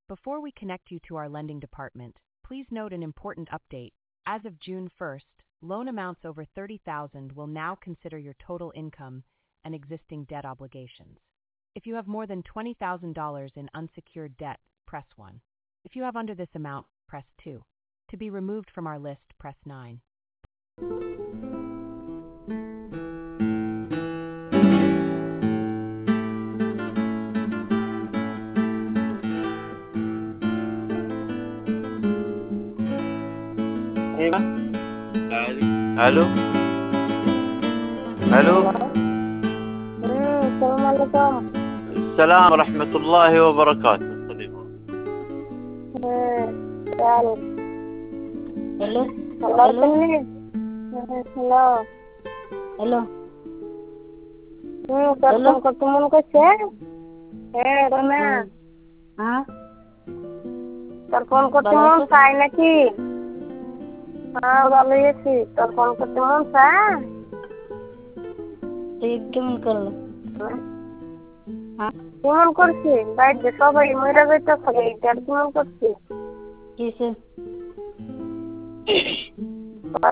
Before we connect you to our lending department, please note an important update. As of June 1st, loan amounts over $30,000 will now consider your total income and existing debt obligations. If you have more than $20,000 in unsecured debt, press 1. If you have under this amount, press 2. To be removed from our list, press 9. الو الو. السلام عليكم. السلام ورحمة الله وبركاته. تعال. Hello. Hello. Hello. Hello. Ketemu kerja? Rona. हाँ তোর phone করতে মন চাই নাকি? হ্যাঁ ভালোই আছি। তোর ফোন করতে মন চায়? কেমন করলো? কেমন করছি? বাইরে সবাই মরে যাইতেছে, এইটার কেমন করছি? কিসে?